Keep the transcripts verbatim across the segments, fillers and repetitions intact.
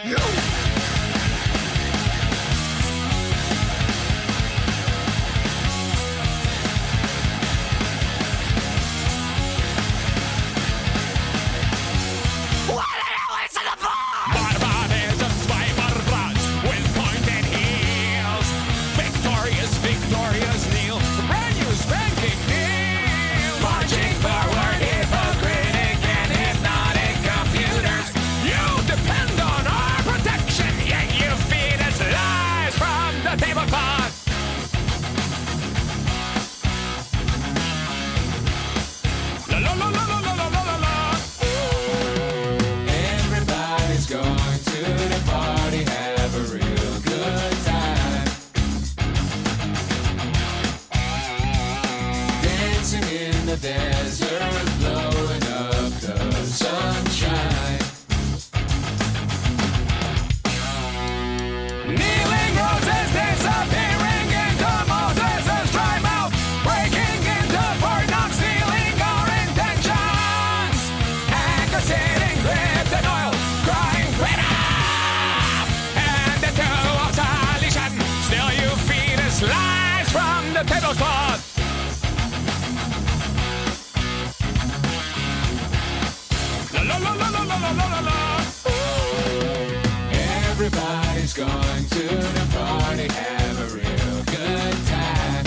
Everybody's going to the party, have a real good time.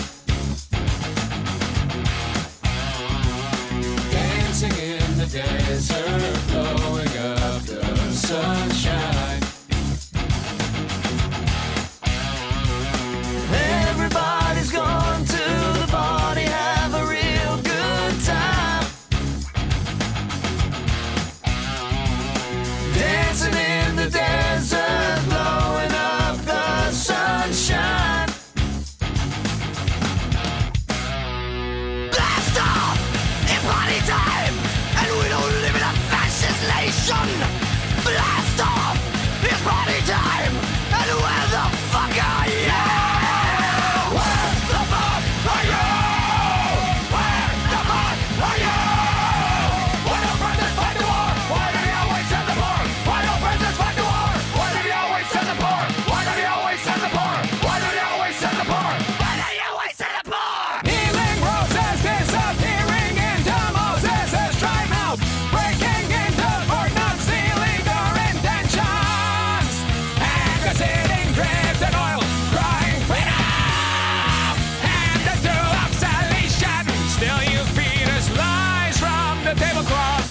Dancing in the desert, blowing up the sunshine. Everybody's going to the party, have a real good time. Dancing in the desert, blowing up the sunshine. Blast off! It's party time! And we don't live in a fascist nation! Blast off! It's party time! And where the fuck are you? Where the fuck are you? Where the fuck are you? Why don't presidents fight the war? Why do they always send the poor? Why don't presidents fight the war? Why do they always send the poor? Why do they always send the poor? Why do they always send the poor? Why do they always send the poor? Healing roses disappearing into Moses' dry mouth, breaking into Fort Knox, stealing our intentions, and the sitting dripped in oil, crying freedom, and into obsolescence. Still you feed us lies from the tablecloth.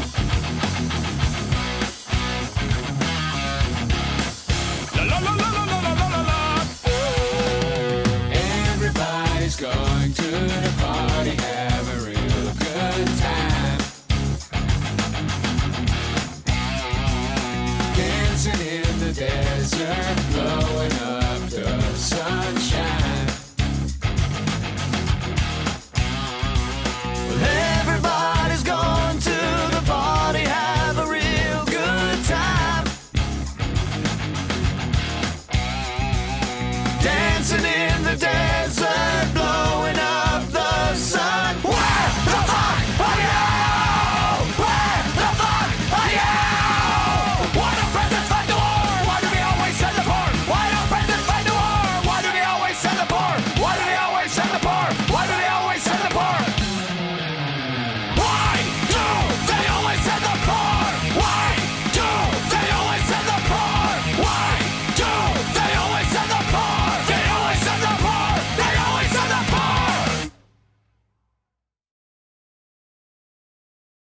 La la la la la la la la la. Everybody's going to the